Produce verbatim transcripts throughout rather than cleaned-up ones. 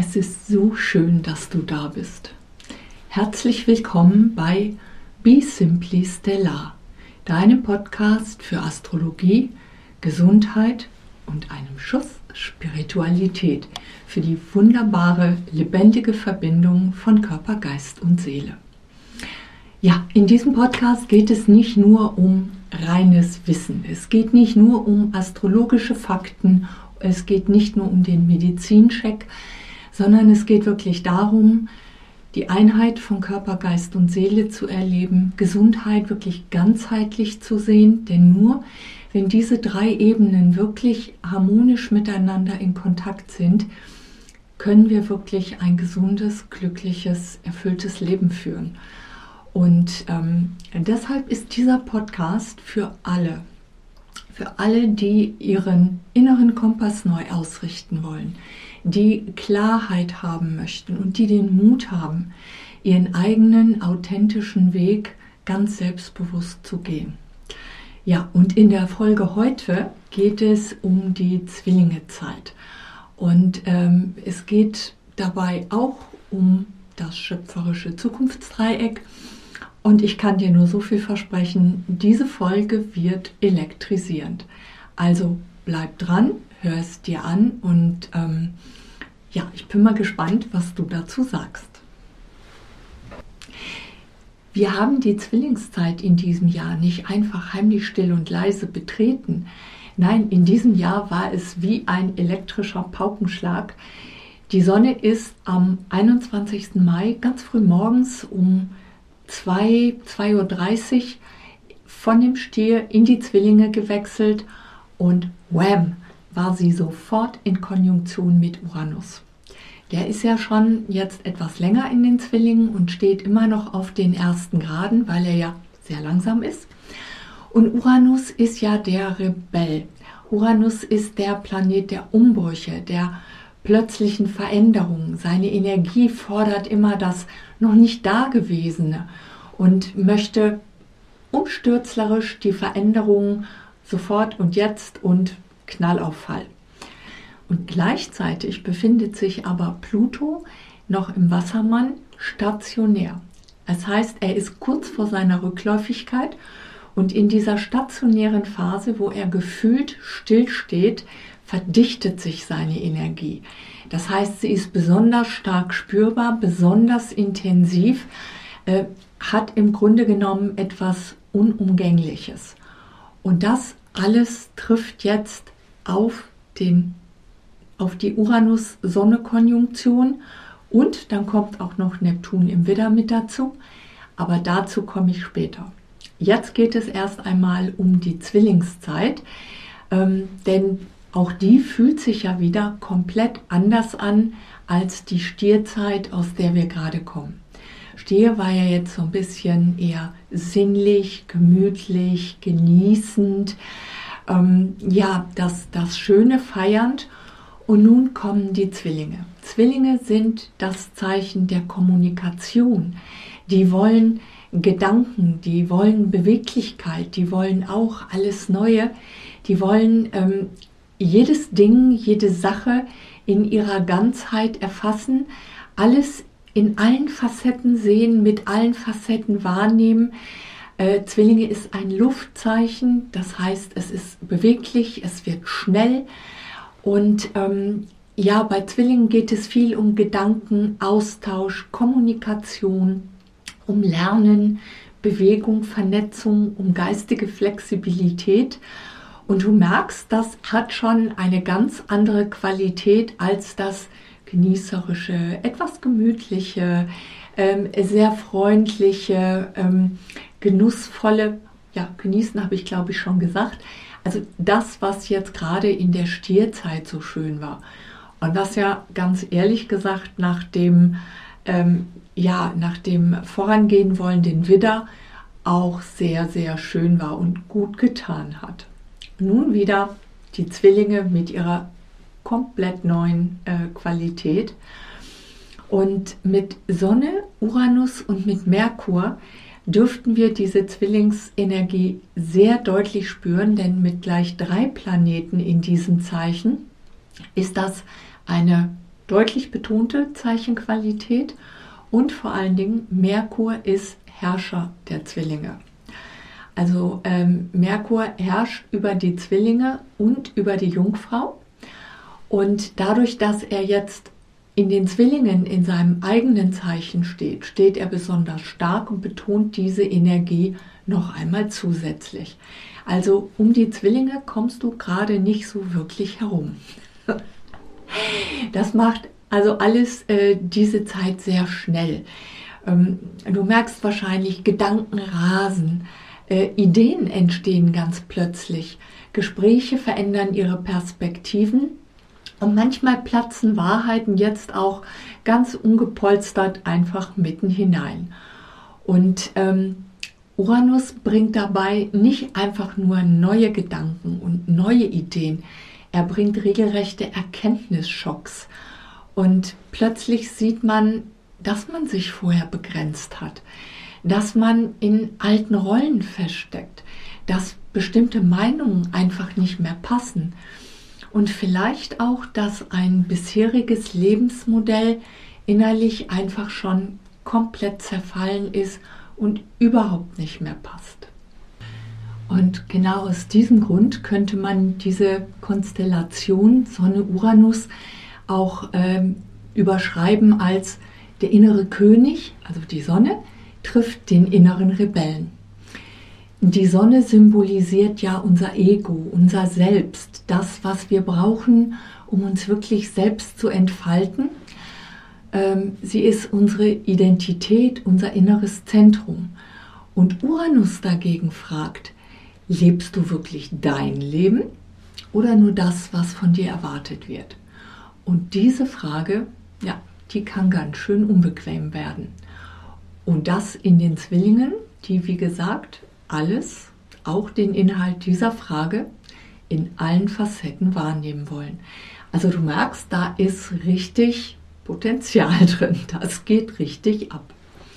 Es ist so schön, dass du da bist. Herzlich willkommen bei Be Simply Stellar, deinem Podcast für Astrologie, Gesundheit und einem Schuss Spiritualität für die wunderbare, lebendige Verbindung von Körper, Geist und Seele. Ja, in diesem Podcast geht es nicht nur um reines Wissen. Es geht nicht nur um astrologische Fakten, es geht nicht nur um den Medizincheck, sondern es geht wirklich darum, die Einheit von Körper, Geist und Seele zu erleben, Gesundheit wirklich ganzheitlich zu sehen, denn nur wenn diese drei Ebenen wirklich harmonisch miteinander in Kontakt sind, können wir wirklich ein gesundes, glückliches, erfülltes Leben führen. Und ähm, deshalb ist dieser Podcast für alle, für alle, die ihren inneren Kompass neu ausrichten wollen, die Klarheit haben möchten und die den Mut haben, ihren eigenen authentischen Weg ganz selbstbewusst zu gehen. Ja, und in der Folge heute geht es um die Zwillingezeit. Und ähm, es geht dabei auch um das schöpferische Zukunftsdreieck. Und ich kann dir nur so viel versprechen, diese Folge wird elektrisierend. Also bleib dran, hör es dir an und ähm, ja, ich bin mal gespannt, was du dazu sagst. Wir haben die Zwillingszeit in diesem Jahr nicht einfach heimlich still und leise betreten. Nein, in diesem Jahr war es wie ein elektrischer Paukenschlag. Die Sonne ist am einundzwanzigsten Mai ganz früh morgens um zwei Uhr dreißig von dem Stier in die Zwillinge gewechselt und wham, war sie sofort in Konjunktion mit Uranus. Der ist ja schon jetzt etwas länger in den Zwillingen und steht immer noch auf den ersten Graden, weil er ja sehr langsam ist. Und Uranus ist ja der Rebell. Uranus ist der Planet der Umbrüche, der plötzlichen Veränderungen. Seine Energie fordert immer das noch nicht Dagewesene und möchte umstürzlerisch die Veränderungen sofort und jetzt und Knallauffall. Und gleichzeitig befindet sich aber Pluto noch im Wassermann stationär. Das heißt, er ist kurz vor seiner Rückläufigkeit und in dieser stationären Phase, wo er gefühlt stillsteht, verdichtet sich seine Energie. Das heißt, sie ist besonders stark spürbar, besonders intensiv, äh, hat im Grunde genommen etwas Unumgängliches. Und das alles trifft jetzt auf den auf die Uranus-Sonne-Konjunktion und dann kommt auch noch Neptun im Widder mit dazu, aber dazu komme ich später. Jetzt geht es erst einmal um die Zwillingszeit, ähm, denn auch die fühlt sich ja wieder komplett anders an als die Stierzeit, aus der wir gerade kommen. Stier war ja jetzt so ein bisschen eher sinnlich, gemütlich, genießend, ähm, ja, das, das Schöne feiernd. Und nun kommen die Zwillinge. Zwillinge sind das Zeichen der Kommunikation. Die wollen Gedanken, die wollen Beweglichkeit, die wollen auch alles Neue. Die wollen ähm, jedes Ding, jede Sache in ihrer Ganzheit erfassen, alles in allen Facetten sehen, mit allen Facetten wahrnehmen. Äh, Zwillinge ist ein Luftzeichen, das heißt, es ist beweglich, es wird schnell. Und ähm, ja, bei Zwillingen geht es viel um Gedanken, Austausch, Kommunikation, um Lernen, Bewegung, Vernetzung, um geistige Flexibilität. Und du merkst, das hat schon eine ganz andere Qualität als das genießerische, etwas gemütliche, ähm, sehr freundliche, ähm, genussvolle, ja, genießen habe ich glaube ich schon gesagt. Also das, was jetzt gerade in der Stierzeit so schön war und was ja ganz ehrlich gesagt nach dem, ähm, ja, nach dem vorangehen wollenden Widder auch sehr, sehr schön war und gut getan hat. Nun wieder die Zwillinge mit ihrer komplett neuen äh, Qualität und mit Sonne, Uranus und mit Merkur dürften wir diese Zwillingsenergie sehr deutlich spüren, denn mit gleich drei Planeten in diesem Zeichen ist das eine deutlich betonte Zeichenqualität und vor allen Dingen Merkur ist Herrscher der Zwillinge. Also ähm, Merkur herrscht über die Zwillinge und über die Jungfrau und dadurch, dass er jetzt in den Zwillingen in seinem eigenen Zeichen steht, steht er besonders stark und betont diese Energie noch einmal zusätzlich. Also um die Zwillinge kommst du gerade nicht so wirklich herum. Das macht also alles äh, diese Zeit sehr schnell. Ähm, du merkst wahrscheinlich, Gedanken rasen, äh, Ideen entstehen ganz plötzlich, Gespräche verändern ihre Perspektiven. Und manchmal platzen Wahrheiten jetzt auch ganz ungepolstert einfach mitten hinein. Und ähm, Uranus bringt dabei nicht einfach nur neue Gedanken und neue Ideen, er bringt regelrechte Erkenntnisschocks. Und plötzlich sieht man, dass man sich vorher begrenzt hat, dass man in alten Rollen feststeckt, dass bestimmte Meinungen einfach nicht mehr passen. Und vielleicht auch, dass ein bisheriges Lebensmodell innerlich einfach schon komplett zerfallen ist und überhaupt nicht mehr passt. Und genau aus diesem Grund könnte man diese Konstellation Sonne-Uranus auch ähm, überschreiben als der innere König, also die Sonne, trifft den inneren Rebellen. Die Sonne symbolisiert ja unser Ego, unser Selbst, das, was wir brauchen, um uns wirklich selbst zu entfalten. Ähm, sie ist unsere Identität, unser inneres Zentrum. Und Uranus dagegen fragt, lebst du wirklich dein Leben oder nur das, was von dir erwartet wird? Und diese Frage, ja, die kann ganz schön unbequem werden. Und das in den Zwillingen, die, wie gesagt, alles, auch den Inhalt dieser Frage, in allen Facetten wahrnehmen wollen. Also du merkst, da ist richtig Potenzial drin. Das geht richtig ab.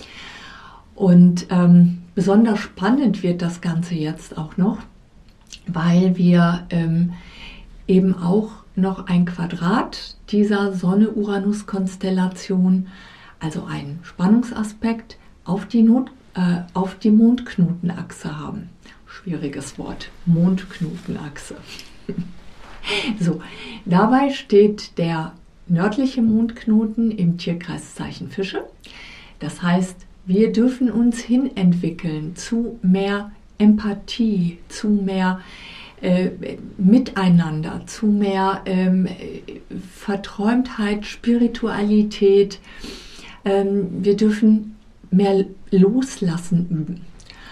Und ähm, besonders spannend wird das Ganze jetzt auch noch, weil wir ähm, eben auch noch ein Quadrat dieser Sonne-Uranus-Konstellation, also einen Spannungsaspekt auf die Not äh, auf die Mondknotenachse haben. Schwieriges Wort, Mondknotenachse. So, dabei steht der nördliche Mondknoten im Tierkreiszeichen Fische. Das heißt, wir dürfen uns hinentwickeln zu mehr Empathie, zu mehr äh, Miteinander, zu mehr ähm, Verträumtheit, Spiritualität. Ähm, wir dürfen mehr Loslassen üben.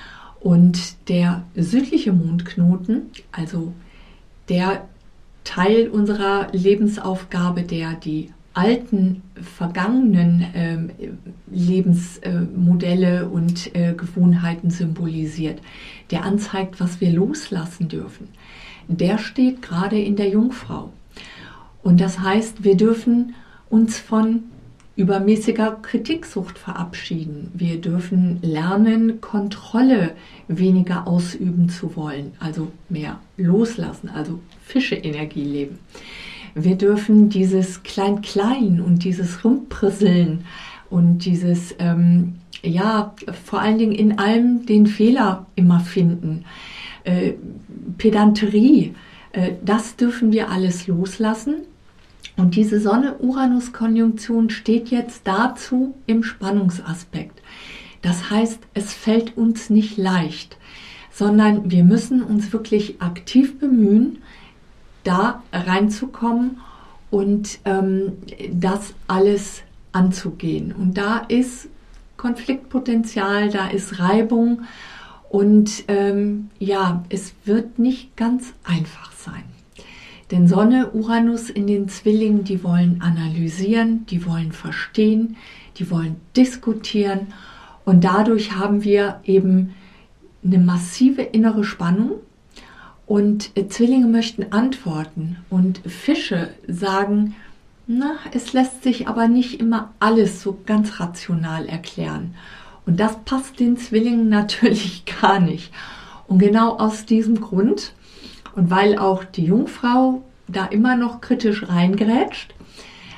Und der südliche Mondknoten, also der Teil unserer Lebensaufgabe, der die alten, vergangenen äh, Lebensmodelle äh, und äh, Gewohnheiten symbolisiert, der anzeigt, was wir loslassen dürfen, der steht gerade in der Jungfrau. Und das heißt, wir dürfen uns von übermäßiger Kritiksucht verabschieden. Wir dürfen lernen, Kontrolle weniger ausüben zu wollen, also mehr loslassen, also Fische-Energie leben. Wir dürfen dieses Klein-Klein und dieses Rumprisseln und dieses, ähm, ja, vor allen Dingen in allem den Fehler immer finden, äh, Pedanterie, äh, das dürfen wir alles loslassen. Und diese Sonne-Uranus-Konjunktion steht jetzt dazu im Spannungsaspekt. Das heißt, es fällt uns nicht leicht, sondern wir müssen uns wirklich aktiv bemühen, da reinzukommen und ähm, das alles anzugehen. Und da ist Konfliktpotenzial, da ist Reibung und ähm, ja, es wird nicht ganz einfach sein. Denn Sonne, Uranus in den Zwillingen, die wollen analysieren, die wollen verstehen, die wollen diskutieren und dadurch haben wir eben eine massive innere Spannung und Zwillinge möchten antworten und Fische sagen, na, es lässt sich aber nicht immer alles so ganz rational erklären. Und das passt den Zwillingen natürlich gar nicht. Und genau aus diesem Grund und weil auch die Jungfrau da immer noch kritisch reingrätscht,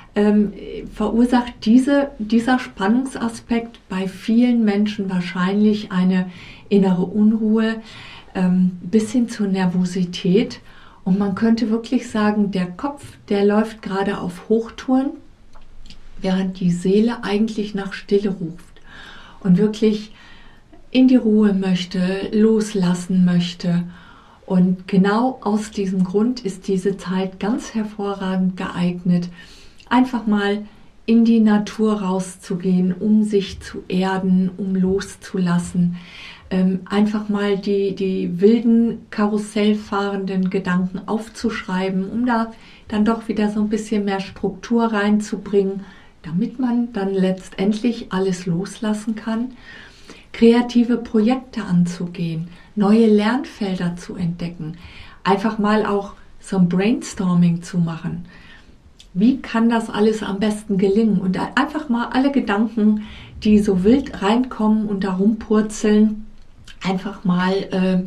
ähm, verursacht diese, dieser Spannungsaspekt bei vielen Menschen wahrscheinlich eine innere Unruhe ähm, bis hin zur Nervosität. Und man könnte wirklich sagen, der Kopf, der läuft gerade auf Hochtouren, während die Seele eigentlich nach Stille ruft und wirklich in die Ruhe möchte, loslassen möchte. Und genau aus diesem Grund ist diese Zeit ganz hervorragend geeignet, einfach mal in die Natur rauszugehen, um sich zu erden, um loszulassen. Ähm, einfach mal die, die wilden, karussellfahrenden Gedanken aufzuschreiben, um da dann doch wieder so ein bisschen mehr Struktur reinzubringen, damit man dann letztendlich alles loslassen kann, kreative Projekte anzugehen, neue Lernfelder zu entdecken, einfach mal auch so ein Brainstorming zu machen. Wie kann das alles am besten gelingen? Und einfach mal alle Gedanken, die so wild reinkommen und da rumpurzeln, einfach mal äh,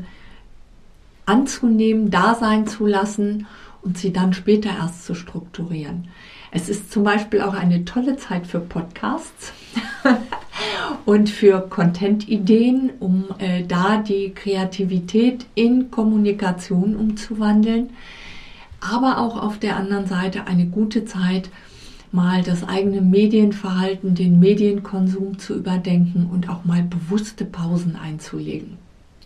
anzunehmen, da sein zu lassen und sie dann später erst zu strukturieren. Es ist zum Beispiel auch eine tolle Zeit für Podcasts und für Content-Ideen, um äh, da die Kreativität in Kommunikation umzuwandeln. Aber auch auf der anderen Seite eine gute Zeit, mal das eigene Medienverhalten, den Medienkonsum zu überdenken und auch mal bewusste Pausen einzulegen.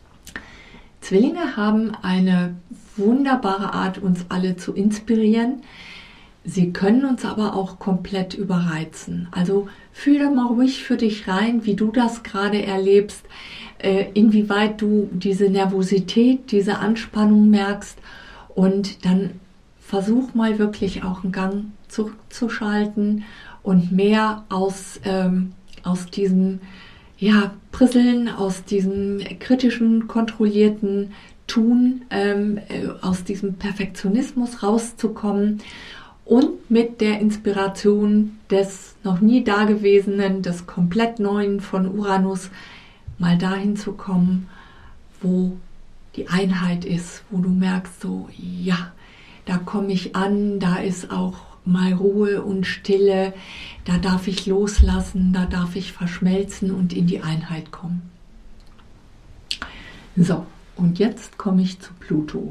Zwillinge haben eine wunderbare Art, uns alle zu inspirieren. Sie können uns aber auch komplett überreizen. Also fühl da mal ruhig für dich rein, wie du das gerade erlebst, äh, inwieweit du diese Nervosität, diese Anspannung merkst, und dann versuch mal wirklich auch einen Gang zurückzuschalten und mehr aus, ähm, aus diesem ja, Prisseln, aus diesem kritischen, kontrollierten Tun, ähm, äh, aus diesem Perfektionismus rauszukommen und mit der Inspiration des noch nie Dagewesenen, des komplett Neuen von Uranus mal dahin zu kommen, wo die Einheit ist, wo du merkst, so, ja, da komme ich an, da ist auch mal Ruhe und Stille, da darf ich loslassen, da darf ich verschmelzen und in die Einheit kommen. So, und jetzt komme ich zu Pluto.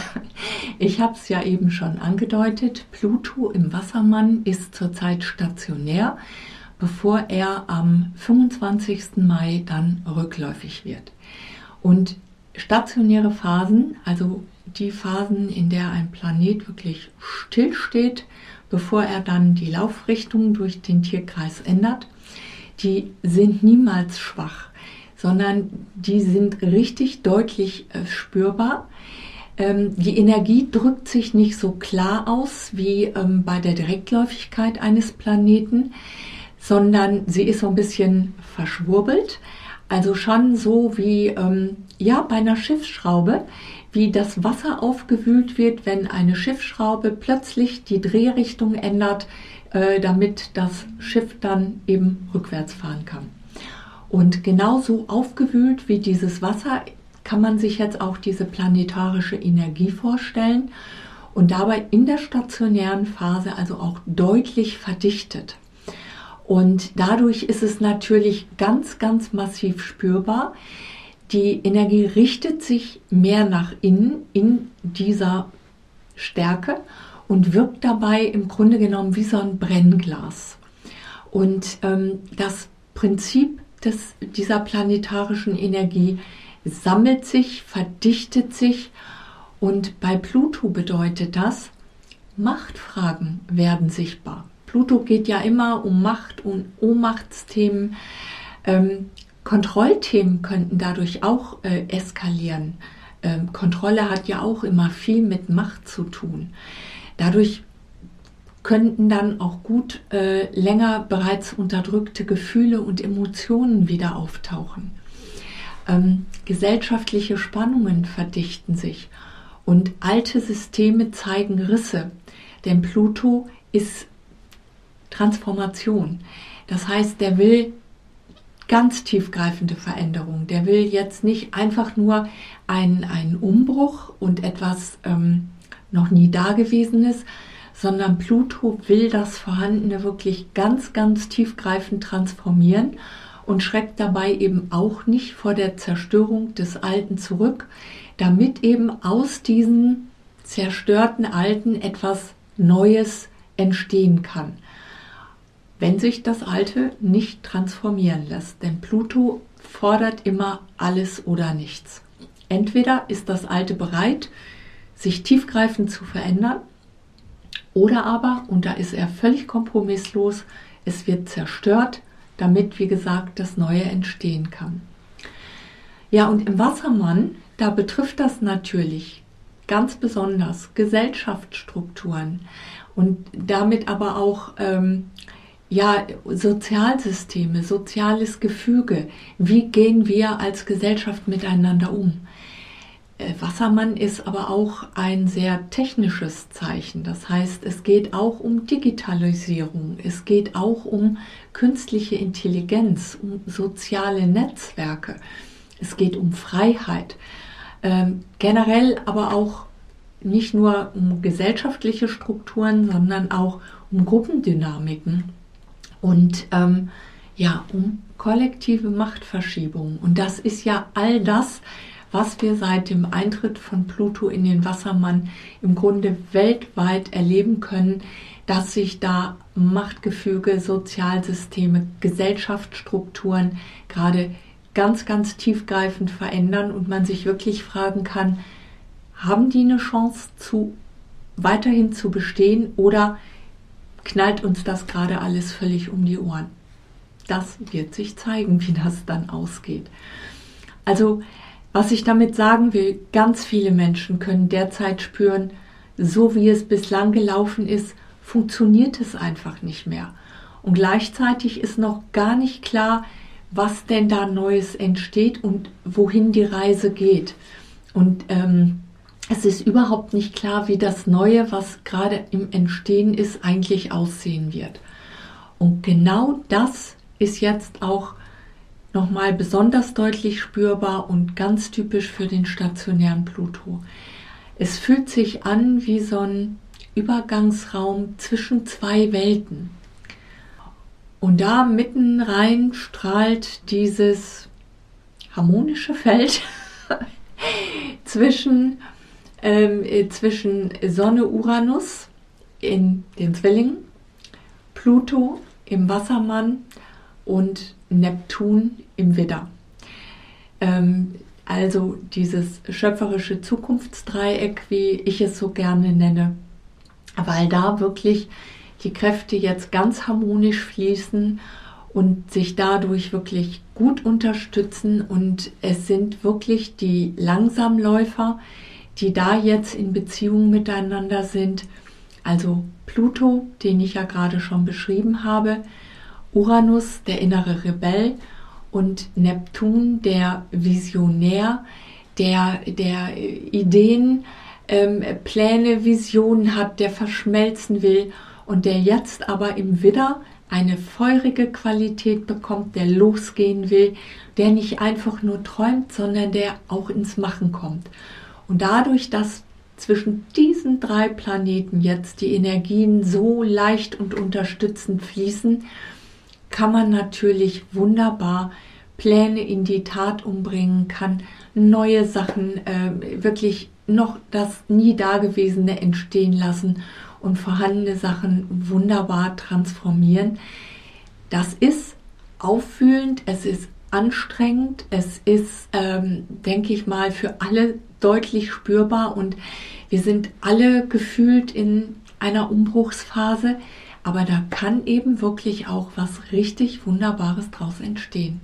Ich habe es ja eben schon angedeutet, Pluto im Wassermann ist zurzeit stationär, bevor er am fünfundzwanzigsten Mai dann rückläufig wird. Und stationäre Phasen, also die Phasen, in der ein Planet wirklich still steht, bevor er dann die Laufrichtung durch den Tierkreis ändert, die sind niemals schwach, sondern die sind richtig deutlich äh, spürbar. Ähm, die Energie drückt sich nicht so klar aus wie ähm, bei der Direktläufigkeit eines Planeten, sondern sie ist so ein bisschen verschwurbelt. Also schon so wie ähm, ja, bei einer Schiffsschraube, wie das Wasser aufgewühlt wird, wenn eine Schiffsschraube plötzlich die Drehrichtung ändert, äh, damit das Schiff dann eben rückwärts fahren kann. Und genauso aufgewühlt wie dieses Wasser kann man sich jetzt auch diese planetarische Energie vorstellen und dabei in der stationären Phase also auch deutlich verdichtet. Und dadurch ist es natürlich ganz, ganz massiv spürbar. Die Energie richtet sich mehr nach innen in dieser Stärke und wirkt dabei im Grunde genommen wie so ein Brennglas. Und ähm, das Prinzip des, dieser planetarischen Energie sammelt sich, verdichtet sich, und bei Pluto bedeutet das, Machtfragen werden sichtbar. Pluto geht ja immer um Macht und Ohnmachtsthemen. Ähm, Kontrollthemen könnten dadurch auch äh, eskalieren. Ähm, Kontrolle hat ja auch immer viel mit Macht zu tun. Dadurch könnten dann auch gut äh, länger bereits unterdrückte Gefühle und Emotionen wieder auftauchen. Ähm, gesellschaftliche Spannungen verdichten sich und alte Systeme zeigen Risse, denn Pluto ist Transformation. Das heißt, der will ganz tiefgreifende Veränderungen. Der will jetzt nicht einfach nur einen, einen Umbruch und etwas ähm, noch nie Dagewesenes, sondern Pluto will das Vorhandene wirklich ganz, ganz tiefgreifend transformieren und schreckt dabei eben auch nicht vor der Zerstörung des Alten zurück, damit eben aus diesem zerstörten Alten etwas Neues entstehen kann, wenn sich das Alte nicht transformieren lässt. Denn Pluto fordert immer alles oder nichts. Entweder ist das Alte bereit, sich tiefgreifend zu verändern, oder aber, und da ist er völlig kompromisslos, es wird zerstört, damit, wie gesagt, das Neue entstehen kann. Ja, und im Wassermann, da betrifft das natürlich ganz besonders Gesellschaftsstrukturen und damit aber auch ähm, ja, Sozialsysteme, soziales Gefüge. Wie gehen wir als Gesellschaft miteinander um? Äh, Wassermann ist aber auch ein sehr technisches Zeichen. Das heißt, es geht auch um Digitalisierung, es geht auch um künstliche Intelligenz, um soziale Netzwerke, es geht um Freiheit. Ähm, generell aber auch nicht nur um gesellschaftliche Strukturen, sondern auch um Gruppendynamiken und ähm, ja, um kollektive Machtverschiebungen. Und das ist ja all das, was wir seit dem Eintritt von Pluto in den Wassermann im Grunde weltweit erleben können, dass sich da Machtgefüge, Sozialsysteme, Gesellschaftsstrukturen gerade ganz, ganz tiefgreifend verändern und man sich wirklich fragen kann, haben die eine Chance, zu, weiterhin zu bestehen oder knallt uns das gerade alles völlig um die Ohren? Das wird sich zeigen, wie das dann ausgeht. Also, was ich damit sagen will, ganz viele Menschen können derzeit spüren, so wie es bislang gelaufen ist, funktioniert es einfach nicht mehr. Und gleichzeitig ist noch gar nicht klar, was denn da Neues entsteht und wohin die Reise geht. Und ähm, es ist überhaupt nicht klar, wie das Neue, was gerade im Entstehen ist, eigentlich aussehen wird. Und genau das ist jetzt auch nochmal besonders deutlich spürbar und ganz typisch für den stationären Pluto. Es fühlt sich an wie so ein Übergangsraum zwischen zwei Welten. Und da mitten rein strahlt dieses harmonische Feld zwischen, ähm, zwischen Sonne Uranus in den Zwillingen, Pluto im Wassermann und Neptun im Widder. Ähm, also dieses schöpferische Zukunftsdreieck, wie ich es so gerne nenne, weil da wirklich die Kräfte jetzt ganz harmonisch fließen und sich dadurch wirklich gut unterstützen. Und es sind wirklich die Langsamläufer, die da jetzt in Beziehung miteinander sind. Also Pluto, den ich ja gerade schon beschrieben habe, Uranus, der innere Rebell, und Neptun, der Visionär, der, der Ideen, ähm, Pläne, Visionen hat, der verschmelzen will und der jetzt aber im Widder eine feurige Qualität bekommt, der losgehen will, der nicht einfach nur träumt, sondern der auch ins Machen kommt. Und dadurch, dass zwischen diesen drei Planeten jetzt die Energien so leicht und unterstützend fließen, kann man natürlich wunderbar Pläne in die Tat umbringen, kann neue Sachen, äh, wirklich noch das nie Dagewesene entstehen lassen und vorhandene Sachen wunderbar transformieren. Das ist aufwühlend, es ist anstrengend, es ist, ähm, denke ich mal, für alle deutlich spürbar und wir sind alle gefühlt in einer Umbruchsphase, aber da kann eben wirklich auch was richtig Wunderbares draus entstehen.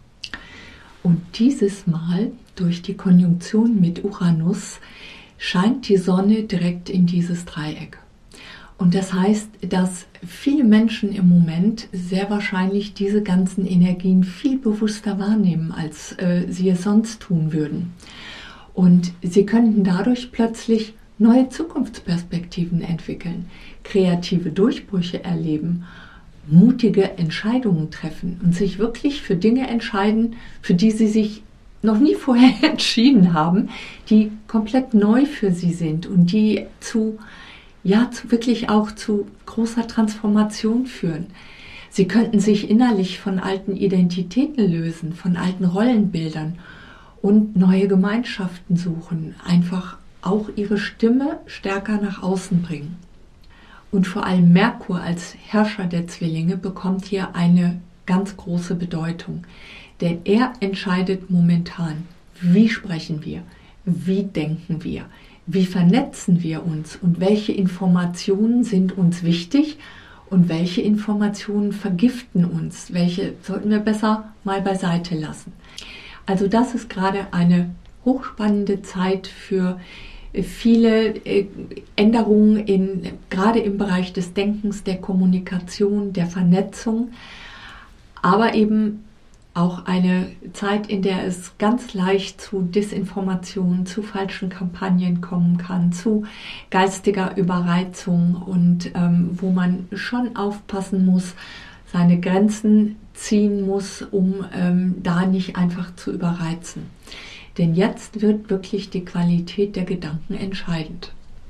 Und dieses Mal, durch die Konjunktion mit Uranus, scheint die Sonne direkt in dieses Dreieck. Und das heißt, dass viele Menschen im Moment sehr wahrscheinlich diese ganzen Energien viel bewusster wahrnehmen, als äh, sie es sonst tun würden. Und sie könnten dadurch plötzlich neue Zukunftsperspektiven entwickeln, kreative Durchbrüche erleben, mutige Entscheidungen treffen und sich wirklich für Dinge entscheiden, für die sie sich noch nie vorher entschieden haben, die komplett neu für sie sind und die zu ja zu, wirklich auch zu großer Transformation führen. Sie könnten sich innerlich von alten Identitäten lösen, von alten Rollenbildern und neue Gemeinschaften suchen, einfach auch ihre Stimme stärker nach außen bringen. Und vor allem Merkur als Herrscher der Zwillinge bekommt hier eine ganz große Bedeutung, denn er entscheidet momentan, wie sprechen wir, wie denken wir, wie vernetzen wir uns und welche Informationen sind uns wichtig und welche Informationen vergiften uns, welche sollten wir besser mal beiseite lassen. Also das ist gerade eine hochspannende Zeit für viele Änderungen in, gerade im Bereich des Denkens, der Kommunikation, der Vernetzung, aber eben auch eine Zeit, in der es ganz leicht zu Desinformationen, zu falschen Kampagnen kommen kann, zu geistiger Überreizung und ähm, wo man schon aufpassen muss, seine Grenzen ziehen muss, um ähm, da nicht einfach zu überreizen. Denn jetzt wird wirklich die Qualität der Gedanken entscheidend.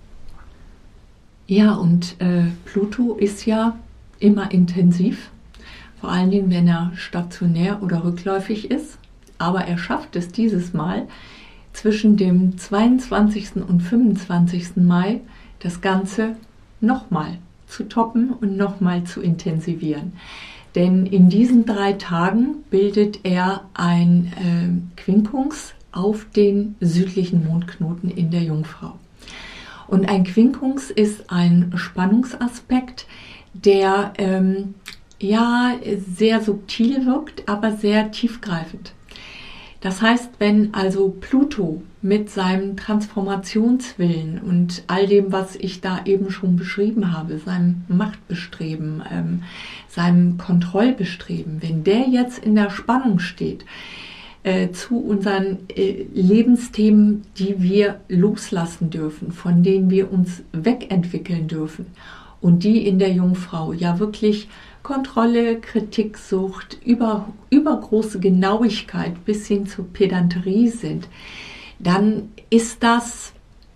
Ja, und äh, Pluto ist ja immer intensiv. Vor allen Dingen, wenn er stationär oder rückläufig ist. Aber er schafft es dieses Mal, zwischen dem zweiundzwanzigsten und fünfundzwanzigsten Mai das Ganze nochmal zu toppen und nochmal zu intensivieren. Denn in diesen drei Tagen bildet er ein äh, Quincunx auf den südlichen Mondknoten in der Jungfrau. Und ein Quincunx ist ein Spannungsaspekt, der ähm, ja sehr subtil wirkt, aber sehr tiefgreifend. Das heißt, wenn also Pluto mit seinem Transformationswillen und all dem, was ich da eben schon beschrieben habe, seinem Machtbestreben, ähm, seinem Kontrollbestreben, wenn der jetzt in der Spannung steht äh, zu unseren äh, Lebensthemen, die wir loslassen dürfen, von denen wir uns wegentwickeln dürfen und die in der Jungfrau ja wirklich Kontrolle, Kritiksucht, über, übergroße Genauigkeit bis hin zur Pedanterie sind, dann ist das,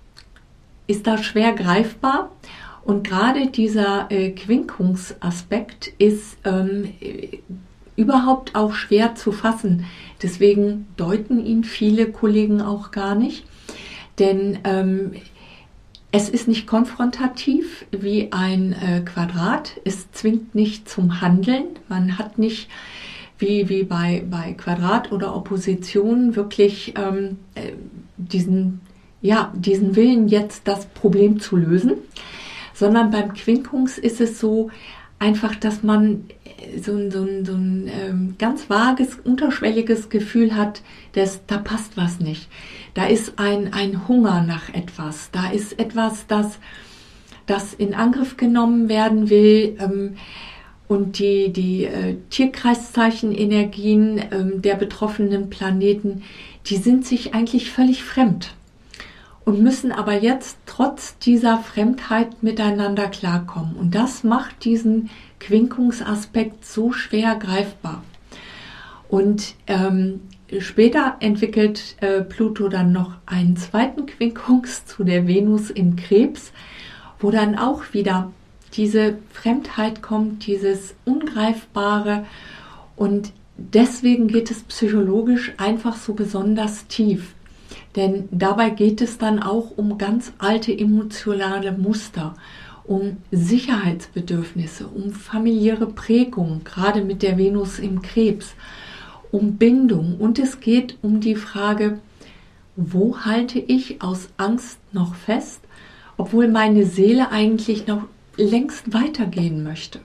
ist das schwer greifbar. Und gerade dieser äh, Quincunx-Aspekt ist ähm, überhaupt auch schwer zu fassen. Deswegen deuten ihn viele Kollegen auch gar nicht. Denn ähm, es ist nicht konfrontativ wie ein äh, Quadrat, es zwingt nicht zum Handeln, man hat nicht wie, wie bei, bei Quadrat oder Opposition wirklich ähm, äh, diesen, ja, diesen Willen, jetzt das Problem zu lösen, sondern beim Quincunx ist es so einfach, dass man so ein, so ein, so ein ähm, ganz vages, unterschwelliges Gefühl hat, dass da passt was nicht. Da ist ein, ein Hunger nach etwas. Da ist etwas, das, das in Angriff genommen werden will. Ähm, und die, die äh, Tierkreiszeichen-Energien ähm, der betroffenen Planeten, die sind sich eigentlich völlig fremd und müssen aber jetzt trotz dieser Fremdheit miteinander klarkommen. Und das macht diesen Quincunx-Aspekt so schwer greifbar. Und ähm, später entwickelt äh, Pluto dann noch einen zweiten Quincunx zu der Venus im Krebs, wo dann auch wieder diese Fremdheit kommt, dieses Ungreifbare. Und deswegen geht es psychologisch einfach so besonders tief. Denn dabei geht es dann auch um ganz alte emotionale Muster, um Sicherheitsbedürfnisse, um familiäre Prägung, gerade mit der Venus im Krebs, um Bindung. Und es geht um die Frage, wo halte ich aus Angst noch fest, obwohl meine Seele eigentlich noch längst weitergehen möchte.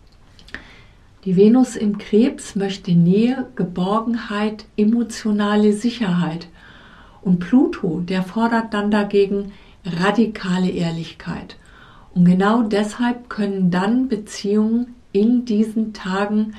Die Venus im Krebs möchte Nähe, Geborgenheit, emotionale Sicherheit. Und Pluto, der fordert dann dagegen radikale Ehrlichkeit. Und genau deshalb können dann Beziehungen in diesen Tagen,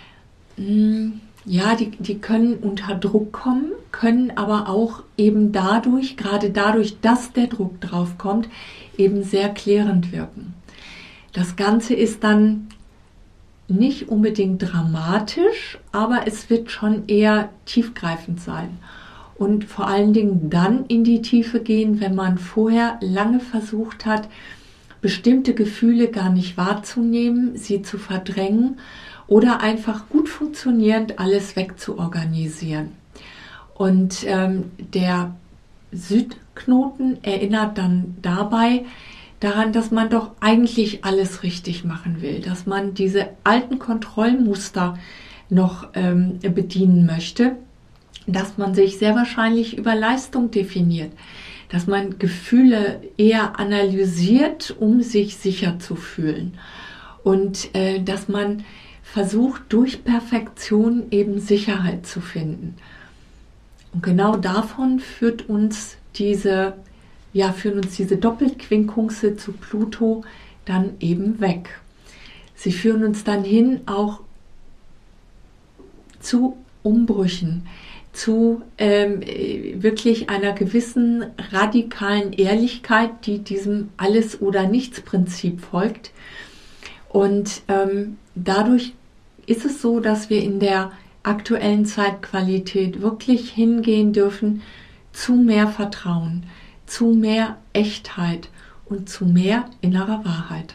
mh, ja, die, die können unter Druck kommen, können aber auch eben dadurch, gerade dadurch, dass der Druck drauf kommt, eben sehr klärend wirken. Das Ganze ist dann nicht unbedingt dramatisch, aber es wird schon eher tiefgreifend sein. Und vor allen Dingen dann in die Tiefe gehen, wenn man vorher lange versucht hat, bestimmte Gefühle gar nicht wahrzunehmen, sie zu verdrängen oder einfach gut funktionierend alles wegzuorganisieren. Und ähm, der Südknoten erinnert dann dabei daran, dass man doch eigentlich alles richtig machen will, dass man diese alten Kontrollmuster noch ähm, bedienen möchte, dass man sich sehr wahrscheinlich über Leistung definiert, dass man Gefühle eher analysiert, um sich sicher zu fühlen und äh, dass man versucht, durch Perfektion eben Sicherheit zu finden. Und genau davon führt uns diese, ja, führen uns diese Doppelquinkungse zu Pluto dann eben weg. Sie führen uns dann hin auch zu Umbrüchen, zu ähm, wirklich einer gewissen radikalen Ehrlichkeit, die diesem Alles- oder Nichts-Prinzip folgt. Und ähm, dadurch ist es so, dass wir in der aktuellen Zeitqualität wirklich hingehen dürfen zu mehr Vertrauen, zu mehr Echtheit und zu mehr innerer Wahrheit.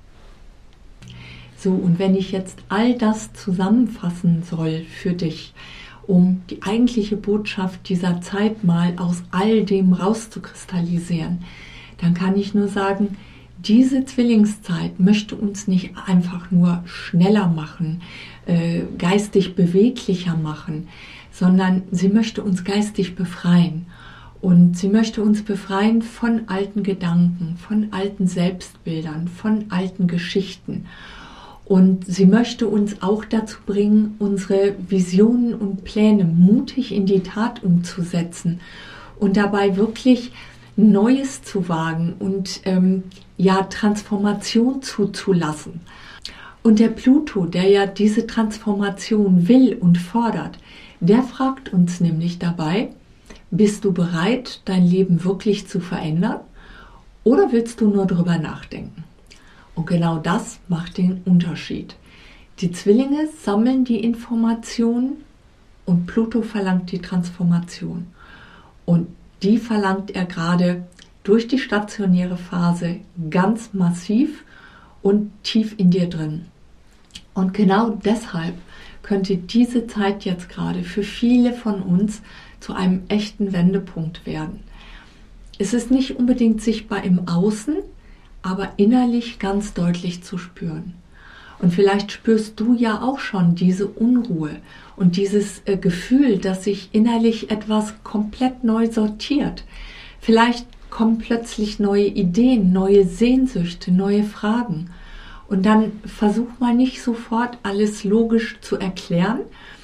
So, und wenn ich jetzt all das zusammenfassen soll für dich, um die eigentliche Botschaft dieser Zeit mal aus all dem rauszukristallisieren, dann kann ich nur sagen, diese Zwillingszeit möchte uns nicht einfach nur schneller machen, äh, geistig beweglicher machen, sondern sie möchte uns geistig befreien. Und sie möchte uns befreien von alten Gedanken, von alten Selbstbildern, von alten Geschichten. Und sie möchte uns auch dazu bringen, unsere Visionen und Pläne mutig in die Tat umzusetzen und dabei wirklich Neues zu wagen und ähm, ja, Transformation zuzulassen. Und der Pluto, der ja diese Transformation will und fordert, der fragt uns nämlich dabei, bist du bereit, dein Leben wirklich zu verändern oder willst du nur drüber nachdenken? Und genau das macht den Unterschied. Die Zwillinge sammeln die Informationen und Pluto verlangt die Transformation. Und die verlangt er gerade durch die stationäre Phase ganz massiv und tief in dir drin. Und genau deshalb könnte diese Zeit jetzt gerade für viele von uns zu einem echten Wendepunkt werden. Es ist nicht unbedingt sichtbar im Außen, aber innerlich ganz deutlich zu spüren. Und vielleicht spürst du ja auch schon diese Unruhe und dieses äh, Gefühl, dass sich innerlich etwas komplett neu sortiert. Vielleicht kommen plötzlich neue Ideen, neue Sehnsüchte, neue Fragen. Und dann versuch mal nicht sofort alles logisch zu erklären,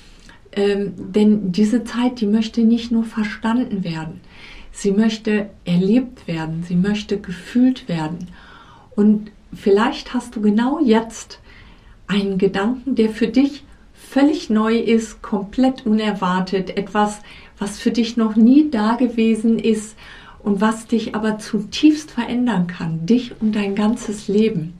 ähm, denn diese Zeit, die möchte nicht nur verstanden werden. Sie möchte erlebt werden, sie möchte gefühlt werden. Und vielleicht hast du genau jetzt einen Gedanken, der für dich völlig neu ist, komplett unerwartet, etwas, was für dich noch nie da gewesen ist und was dich aber zutiefst verändern kann, dich und dein ganzes Leben.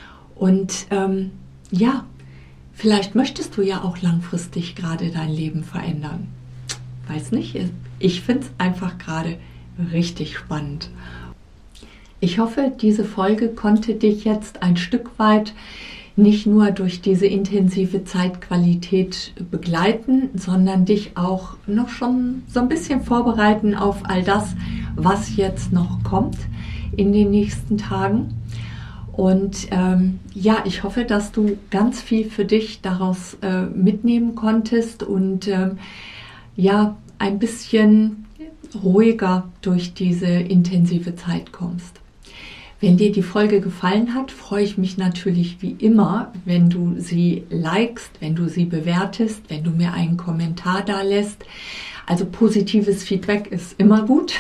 Und ähm, ja, vielleicht möchtest du ja auch langfristig gerade dein Leben verändern. Weiß nicht, ich finde es einfach gerade richtig spannend. Ich hoffe, diese Folge konnte dich jetzt ein Stück weit nicht nur durch diese intensive Zeitqualität begleiten, sondern dich auch noch schon so ein bisschen vorbereiten auf all das, was jetzt noch kommt in den nächsten Tagen. Und ähm, ja, ich hoffe, dass du ganz viel für dich daraus äh, mitnehmen konntest und ähm, ja, ein bisschen ruhiger durch diese intensive Zeit kommst. Wenn dir die Folge gefallen hat, freue ich mich natürlich wie immer, wenn du sie likest, wenn du sie bewertest, wenn du mir einen Kommentar da lässt. Also positives Feedback ist immer gut.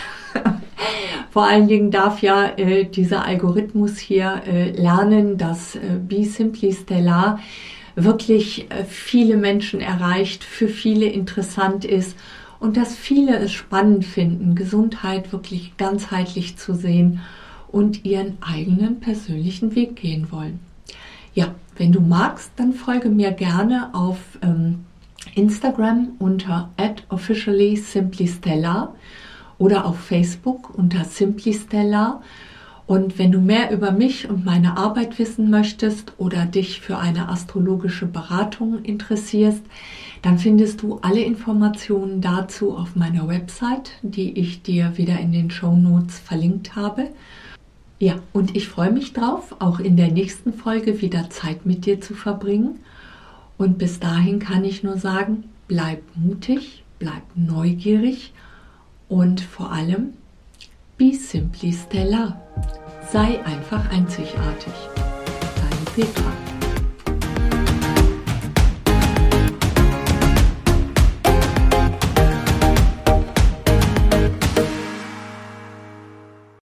Vor allen Dingen darf ja äh, dieser Algorithmus hier äh, lernen, dass äh, Be Simply Stellar wirklich äh, viele Menschen erreicht, für viele interessant ist und dass viele es spannend finden, Gesundheit wirklich ganzheitlich zu sehen und ihren eigenen persönlichen Weg gehen wollen. Ja, wenn du magst, dann folge mir gerne auf ähm, Instagram unter at officially simply stellar oder auf Facebook unter Simply Stellar. Und wenn du mehr über mich und meine Arbeit wissen möchtest oder dich für eine astrologische Beratung interessierst, dann findest du alle Informationen dazu auf meiner Website, die ich dir wieder in den Shownotes verlinkt habe. Ja, und ich freue mich drauf, auch in der nächsten Folge wieder Zeit mit dir zu verbringen. Und bis dahin kann ich nur sagen, bleib mutig, bleib neugierig und vor allem, be simply stellar. Sei einfach einzigartig. Deine Petra.